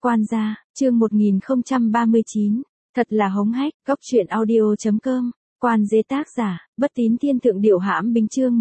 Quan gia, chương 1039. Thật là hống hách, góc truyện audio.com. Quan dế tác giả, Bất Tín Thiên Thượng Điệu Hãm Bính chương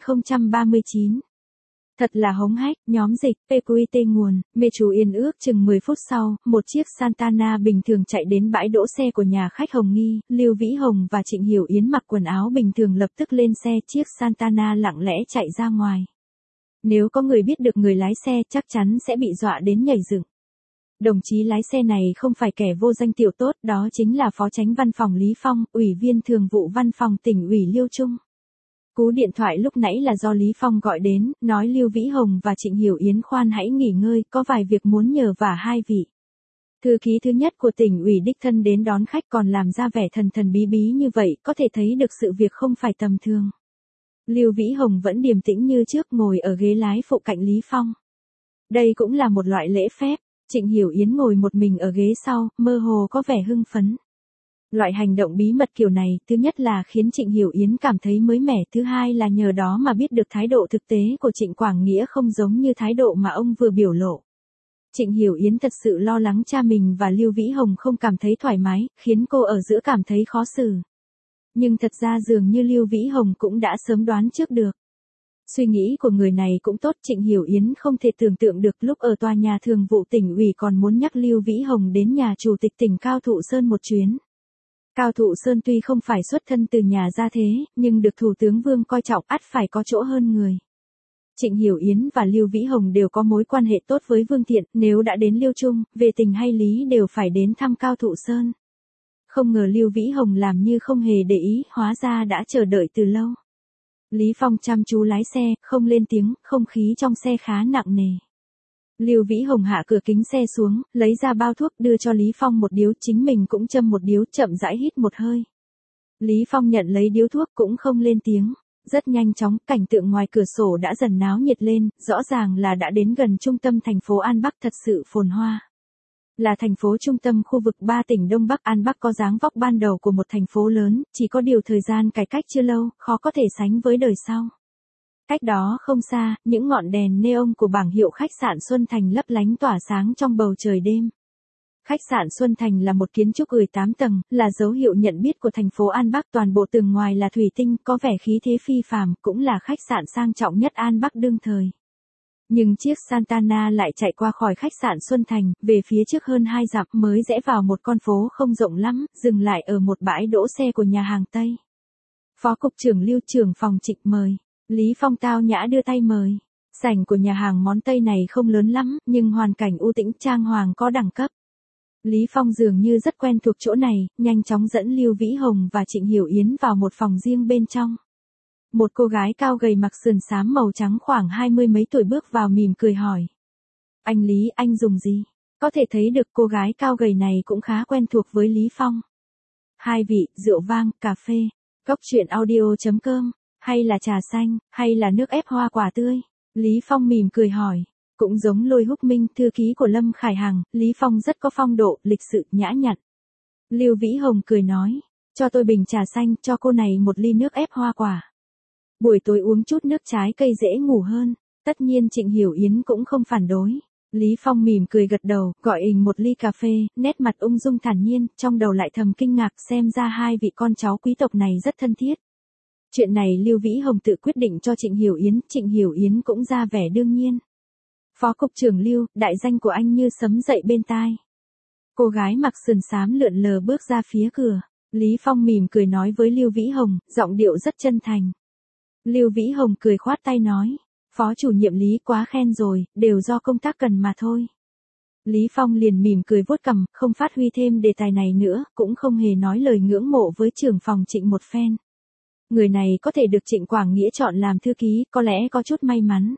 1039. Thật là hống hách, nhóm dịch, PQT nguồn, mê chú yên ước chừng 10 phút sau, một chiếc Santana bình thường chạy đến bãi đỗ xe của nhà khách Hồng Nghi, Lưu Vĩ Hồng và Trịnh Hiểu Yến mặc quần áo bình thường lập tức lên xe, chiếc Santana lặng lẽ chạy ra ngoài. Nếu có người biết được người lái xe chắc chắn sẽ bị dọa đến nhảy dựng. Đồng chí lái xe này không phải kẻ vô danh tiểu tốt, đó chính là Phó Chánh Văn phòng Lý Phong, Ủy viên Thường vụ Văn phòng Tỉnh ủy Liêu Trung. Cú điện thoại lúc nãy là do Lý Phong gọi đến, nói Lưu Vĩ Hồng và Trịnh Hiểu Yến khoan hãy nghỉ ngơi, có vài việc muốn nhờ vả hai vị. Thư ký thứ nhất của tỉnh ủy đích thân đến đón khách còn làm ra vẻ thần thần bí bí như vậy, có thể thấy được sự việc không phải tầm thường. Lưu Vĩ Hồng vẫn điềm tĩnh như trước ngồi ở ghế lái phụ cạnh Lý Phong. Đây cũng là một loại lễ phép. Trịnh Hiểu Yến ngồi một mình ở ghế sau, mơ hồ có vẻ hưng phấn. Loại hành động bí mật kiểu này, thứ nhất là khiến Trịnh Hiểu Yến cảm thấy mới mẻ, thứ hai là nhờ đó mà biết được thái độ thực tế của Trịnh Quảng Nghĩa không giống như thái độ mà ông vừa biểu lộ. Trịnh Hiểu Yến thật sự lo lắng cha mình và Lưu Vĩ Hồng không cảm thấy thoải mái, khiến cô ở giữa cảm thấy khó xử. Nhưng thật ra dường như Lưu Vĩ Hồng cũng đã sớm đoán trước được. Suy nghĩ của người này cũng tốt, Trịnh Hiểu Yến không thể tưởng tượng được lúc ở tòa nhà thường vụ tỉnh ủy còn muốn nhắc Lưu Vĩ Hồng đến nhà chủ tịch tỉnh Cao Thụ Sơn một chuyến. Cao Thụ Sơn tuy không phải xuất thân từ nhà gia thế, nhưng được Thủ tướng Vương coi trọng ắt phải có chỗ hơn người. Trịnh Hiểu Yến và Lưu Vĩ Hồng đều có mối quan hệ tốt với Vương Thiện, nếu đã đến Liêu Trung, về tình hay lý đều phải đến thăm Cao Thụ Sơn. Không ngờ Lưu Vĩ Hồng làm như không hề để ý, hóa ra đã chờ đợi từ lâu. Lý Phong chăm chú lái xe, không lên tiếng, không khí trong xe khá nặng nề. Lưu Vĩ Hồng hạ cửa kính xe xuống, lấy ra bao thuốc đưa cho Lý Phong một điếu, chính mình cũng châm một điếu, chậm rãi hít một hơi. Lý Phong nhận lấy điếu thuốc cũng không lên tiếng. Rất nhanh chóng, cảnh tượng ngoài cửa sổ đã dần náo nhiệt lên, rõ ràng là đã đến gần trung tâm thành phố An Bắc thật sự phồn hoa. Là thành phố trung tâm khu vực 3 tỉnh Đông Bắc, An Bắc có dáng vóc ban đầu của một thành phố lớn, chỉ có điều thời gian cải cách chưa lâu, khó có thể sánh với đời sau. Cách đó không xa, những ngọn đèn neon của bảng hiệu khách sạn Xuân Thành lấp lánh tỏa sáng trong bầu trời đêm. Khách sạn Xuân Thành là một kiến trúc 18 tầng, là dấu hiệu nhận biết của thành phố An Bắc, toàn bộ tường ngoài là thủy tinh, có vẻ khí thế phi phàm, cũng là khách sạn sang trọng nhất An Bắc đương thời. Nhưng chiếc Santana lại chạy qua khỏi khách sạn Xuân Thành, về phía trước hơn 2 dặm mới rẽ vào một con phố không rộng lắm, dừng lại ở một bãi đỗ xe của nhà hàng Tây. Phó cục trưởng Lưu, trưởng phòng Trịnh mời. Lý Phong tao nhã đưa tay mời. Sảnh của nhà hàng món Tây này không lớn lắm, nhưng hoàn cảnh u tĩnh, trang hoàng có đẳng cấp. Lý Phong dường như rất quen thuộc chỗ này, nhanh chóng dẫn Lưu Vĩ Hồng và Trịnh Hiểu Yến vào một phòng riêng bên trong. Một cô gái cao gầy mặc sườn xám màu trắng khoảng 20 mấy tuổi bước vào mỉm cười hỏi. Anh Lý, anh dùng gì? Có thể thấy được cô gái cao gầy này cũng khá quen thuộc với Lý Phong. Hai vị, rượu vang, cà phê, góc truyện audio.com, hay là trà xanh, hay là nước ép hoa quả tươi? Lý Phong mỉm cười hỏi. Cũng giống Lôi Húc Minh, thư ký của Lâm Khải Hằng, Lý Phong rất có phong độ, lịch sự, nhã nhặn. Lưu Vĩ Hồng cười nói, cho tôi bình trà xanh, cho cô này một ly nước ép hoa quả. Buổi tối uống chút nước trái cây dễ ngủ hơn. Tất nhiên Trịnh Hiểu Yến cũng không phản đối. Lý Phong mỉm cười gật đầu, gọi ình một ly cà phê, nét mặt ung dung thản nhiên, trong đầu lại thầm kinh ngạc, xem ra hai vị con cháu quý tộc này rất thân thiết. Chuyện này Lưu Vĩ Hồng tự quyết định cho Trịnh Hiểu Yến cũng ra vẻ đương nhiên. Phó cục trưởng Lưu, đại danh của anh như sấm dậy bên tai. Cô gái mặc sườn xám lượn lờ bước ra phía cửa. Lý Phong mỉm cười nói với Lưu Vĩ Hồng, giọng điệu rất chân thành. Lưu Vĩ Hồng cười khoát tay nói, Phó chủ nhiệm Lý quá khen rồi, đều do công tác cần mà thôi. Lý Phong liền mỉm cười vuốt cằm, không phát huy thêm đề tài này nữa, cũng không hề nói lời ngưỡng mộ với trưởng phòng Trịnh một phen. Người này có thể được Trịnh Quảng Nghĩa chọn làm thư ký, có lẽ có chút may mắn.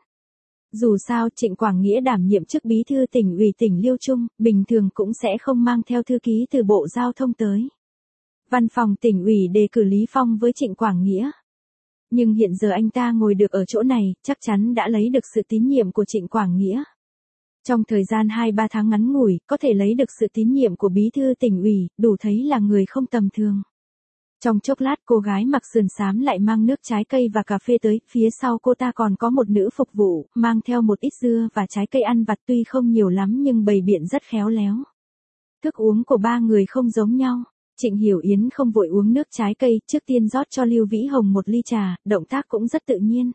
Dù sao Trịnh Quảng Nghĩa đảm nhiệm chức bí thư tỉnh ủy tỉnh Liêu Trung, bình thường cũng sẽ không mang theo thư ký từ Bộ Giao thông tới. Văn phòng tỉnh ủy đề cử Lý Phong với Trịnh Quảng Nghĩa. Nhưng hiện giờ anh ta ngồi được ở chỗ này, chắc chắn đã lấy được sự tín nhiệm của Trịnh Quảng Nghĩa. Trong thời gian 2-3 tháng ngắn ngủi, có thể lấy được sự tín nhiệm của bí thư tỉnh ủy, đủ thấy là người không tầm thường. Trong chốc lát cô gái mặc sườn xám lại mang nước trái cây và cà phê tới, phía sau cô ta còn có một nữ phục vụ, mang theo một ít dưa và trái cây ăn vặt tuy không nhiều lắm nhưng bày biện rất khéo léo. Thức uống của ba người không giống nhau. Trịnh Hiểu Yến không vội uống nước trái cây, trước tiên rót cho Lưu Vĩ Hồng một ly trà, động tác cũng rất tự nhiên.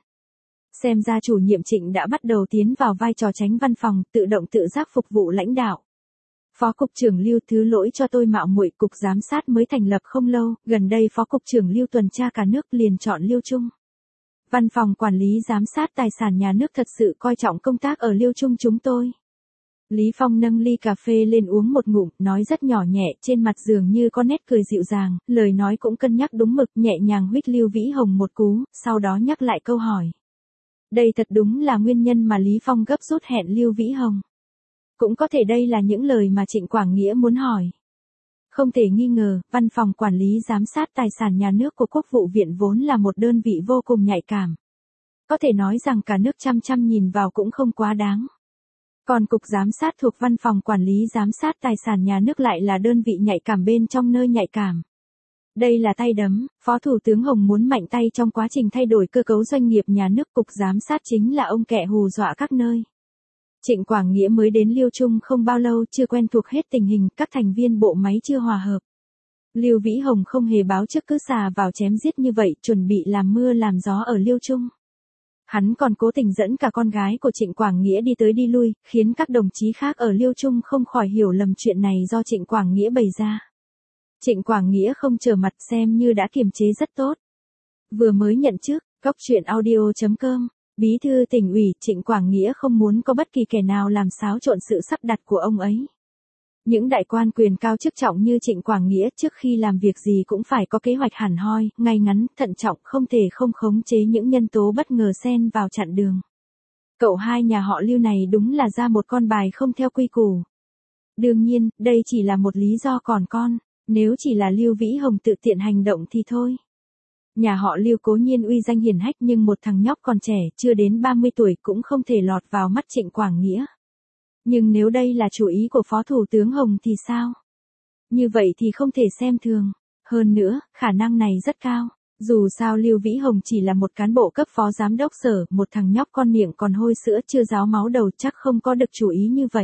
Xem ra chủ nhiệm Trịnh đã bắt đầu tiến vào vai trò tránh văn phòng, tự động tự giác phục vụ lãnh đạo. Phó cục trưởng Lưu, thứ lỗi cho tôi mạo muội, cục giám sát mới thành lập không lâu, gần đây phó cục trưởng Lưu tuần tra cả nước liền chọn Liêu Trung. Văn phòng quản lý giám sát tài sản nhà nước thật sự coi trọng công tác ở Liêu Trung chúng tôi. Lý Phong nâng ly cà phê lên uống một ngụm, nói rất nhỏ nhẹ, trên mặt dường như có nét cười dịu dàng, lời nói cũng cân nhắc đúng mực, nhẹ nhàng huých Lưu Vĩ Hồng một cú, sau đó nhắc lại câu hỏi. Đây thật đúng là nguyên nhân mà Lý Phong gấp rút hẹn Lưu Vĩ Hồng. Cũng có thể đây là những lời mà Trịnh Quảng Nghĩa muốn hỏi. Không thể nghi ngờ, văn phòng quản lý giám sát tài sản nhà nước của Quốc vụ viện vốn là một đơn vị vô cùng nhạy cảm. Có thể nói rằng cả nước chăm chăm nhìn vào cũng không quá đáng. Còn cục giám sát thuộc văn phòng quản lý giám sát tài sản nhà nước lại là đơn vị nhạy cảm bên trong nơi nhạy cảm. Đây là tay đấm, Phó Thủ tướng Hồng muốn mạnh tay trong quá trình thay đổi cơ cấu doanh nghiệp nhà nước, cục giám sát chính là ông kẹ hù dọa các nơi. Trịnh Quảng Nghĩa mới đến Liêu Trung không bao lâu, chưa quen thuộc hết tình hình, các thành viên bộ máy chưa hòa hợp. Lưu Vĩ Hồng không hề báo trước cứ xà vào chém giết như vậy, chuẩn bị làm mưa làm gió ở Liêu Trung. Hắn còn cố tình dẫn cả con gái của Trịnh Quảng Nghĩa đi tới đi lui, khiến các đồng chí khác ở Liêu Trung không khỏi hiểu lầm chuyện này do Trịnh Quảng Nghĩa bày ra. Trịnh Quảng Nghĩa không trở mặt xem như đã kiềm chế rất tốt. Vừa mới nhận chức, goctruyện.audio.com, Bí thư tỉnh ủy Trịnh Quảng Nghĩa không muốn có bất kỳ kẻ nào làm xáo trộn sự sắp đặt của ông ấy. Những đại quan quyền cao chức trọng như Trịnh Quảng Nghĩa trước khi làm việc gì cũng phải có kế hoạch hẳn hoi, ngay ngắn, thận trọng, không thể không khống chế những nhân tố bất ngờ xen vào chặn đường. Cậu hai nhà họ Lưu này đúng là ra một con bài không theo quy củ. Đương nhiên, đây chỉ là một lý do còn con, nếu chỉ là Lưu Vĩ Hồng tự tiện hành động thì thôi. Nhà họ Lưu cố nhiên uy danh hiển hách nhưng một thằng nhóc còn trẻ, chưa đến 30 tuổi cũng không thể lọt vào mắt Trịnh Quảng Nghĩa. Nhưng nếu đây là chủ ý của Phó Thủ tướng Hồng thì sao? Như vậy thì không thể xem thường. Hơn nữa, khả năng này rất cao. Dù sao Lưu Vĩ Hồng chỉ là một cán bộ cấp phó giám đốc sở, một thằng nhóc con miệng còn hôi sữa chưa ráo máu đầu chắc không có được chủ ý như vậy.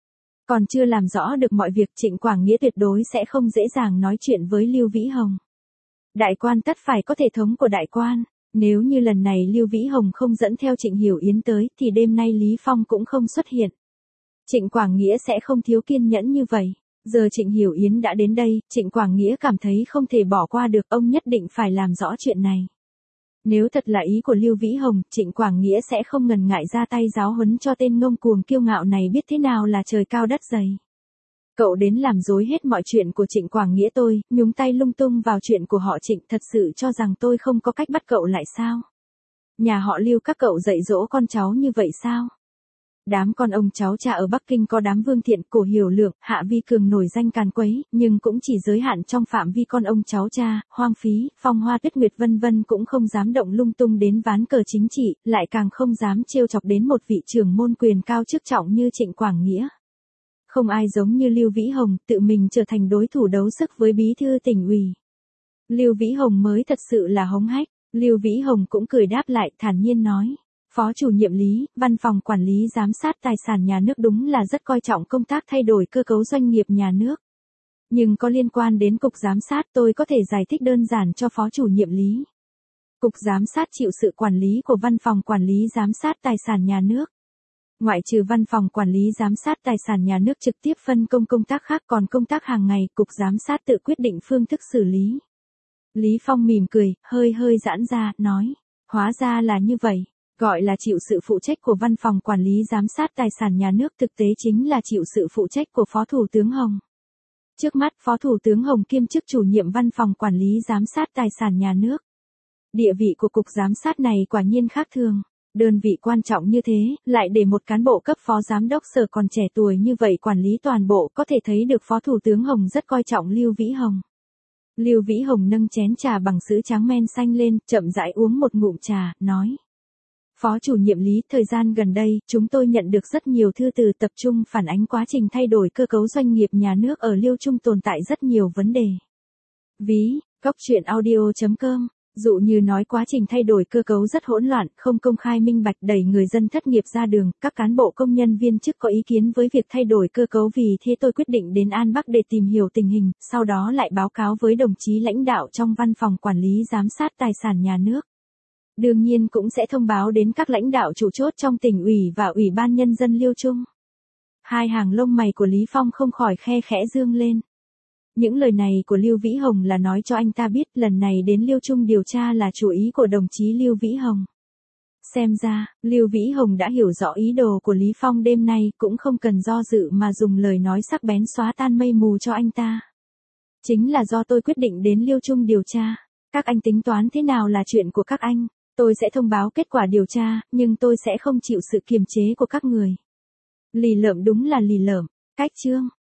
Còn chưa làm rõ được mọi việc, Trịnh Quảng Nghĩa tuyệt đối sẽ không dễ dàng nói chuyện với Lưu Vĩ Hồng. Đại quan tất phải có thể thống của đại quan. Nếu như lần này Lưu Vĩ Hồng không dẫn theo Trịnh Hiểu Yến tới thì đêm nay Lý Phong cũng không xuất hiện. Trịnh Quảng Nghĩa sẽ không thiếu kiên nhẫn như vậy. Giờ Trịnh Hiểu Yến đã đến đây, Trịnh Quảng Nghĩa cảm thấy không thể bỏ qua được, ông nhất định phải làm rõ chuyện này. Nếu thật là ý của Lưu Vĩ Hồng, Trịnh Quảng Nghĩa sẽ không ngần ngại ra tay giáo huấn cho tên ngông cuồng kiêu ngạo này biết thế nào là trời cao đất dày. Cậu đến làm rối hết mọi chuyện của Trịnh Quảng Nghĩa tôi, nhúng tay lung tung vào chuyện của họ Trịnh, thật sự cho rằng tôi không có cách bắt cậu lại sao? Nhà họ Lưu các cậu dạy dỗ con cháu như vậy sao? Đám con ông cháu cha ở Bắc Kinh có đám Vương Thiện, Cổ Hiểu Lượng, Hạ Vi Cường nổi danh càn quấy, nhưng cũng chỉ giới hạn trong phạm vi con ông cháu cha, Hoang Phí, Phong Hoa Tuyết Nguyệt vân vân cũng không dám động lung tung đến ván cờ chính trị, lại càng không dám trêu chọc đến một vị trưởng môn quyền cao chức trọng như Trịnh Quảng Nghĩa. Không ai giống như Lưu Vĩ Hồng, tự mình trở thành đối thủ đấu sức với bí thư tỉnh ủy. Lưu Vĩ Hồng mới thật sự là hống hách. Lưu Vĩ Hồng cũng cười đáp lại, thản nhiên nói. Phó chủ nhiệm Lý, văn phòng quản lý giám sát tài sản nhà nước đúng là rất coi trọng công tác thay đổi cơ cấu doanh nghiệp nhà nước. Nhưng có liên quan đến cục giám sát tôi có thể giải thích đơn giản cho phó chủ nhiệm Lý. Cục giám sát chịu sự quản lý của văn phòng quản lý giám sát tài sản nhà nước. Ngoại trừ văn phòng quản lý giám sát tài sản nhà nước trực tiếp phân công công tác khác, còn công tác hàng ngày, cục giám sát tự quyết định phương thức xử lý. Lý Phong mỉm cười, hơi giãn ra, nói. Hóa ra là như vậy. Gọi là chịu sự phụ trách của văn phòng quản lý giám sát tài sản nhà nước, thực tế chính là chịu sự phụ trách của Phó Thủ tướng Hồng. Trước mắt Phó Thủ tướng Hồng kiêm chức chủ nhiệm văn phòng quản lý giám sát tài sản nhà nước. Địa vị của cục giám sát này quả nhiên khác thường. Đơn vị quan trọng như thế, lại để một cán bộ cấp phó giám đốc sở còn trẻ tuổi như vậy quản lý toàn bộ, có thể thấy được Phó Thủ tướng Hồng rất coi trọng Lưu Vĩ Hồng. Lưu Vĩ Hồng nâng chén trà bằng sữa trắng men xanh lên, chậm rãi uống một ngụm trà, nói. Phó chủ nhiệm Lý, thời gian gần đây, chúng tôi nhận được rất nhiều thư từ tập trung phản ánh quá trình thay đổi cơ cấu doanh nghiệp nhà nước ở Liêu Trung tồn tại rất nhiều vấn đề. Ví Cốc truyện audio.com. Dụ như nói quá trình thay đổi cơ cấu rất hỗn loạn, không công khai minh bạch, đẩy người dân thất nghiệp ra đường, các cán bộ công nhân viên chức có ý kiến với việc thay đổi cơ cấu, vì thế tôi quyết định đến An Bắc để tìm hiểu tình hình, sau đó lại báo cáo với đồng chí lãnh đạo trong văn phòng quản lý giám sát tài sản nhà nước. Đương nhiên cũng sẽ thông báo đến các lãnh đạo chủ chốt trong tỉnh ủy và Ủy ban Nhân dân Liêu Trung. Hai hàng lông mày của Lý Phong không khỏi khe khẽ dương lên. Những lời này của Lưu Vĩ Hồng là nói cho anh ta biết lần này đến Liêu Trung điều tra là chủ ý của đồng chí Lưu Vĩ Hồng. Xem ra, Lưu Vĩ Hồng đã hiểu rõ ý đồ của Lý Phong đêm nay, cũng không cần do dự mà dùng lời nói sắc bén xóa tan mây mù cho anh ta. Chính là do tôi quyết định đến Liêu Trung điều tra. Các anh tính toán thế nào là chuyện của các anh. Tôi sẽ thông báo kết quả điều tra, nhưng tôi sẽ không chịu sự kiềm chế của các người. Lì lợm đúng là lì lợm. Cách chương.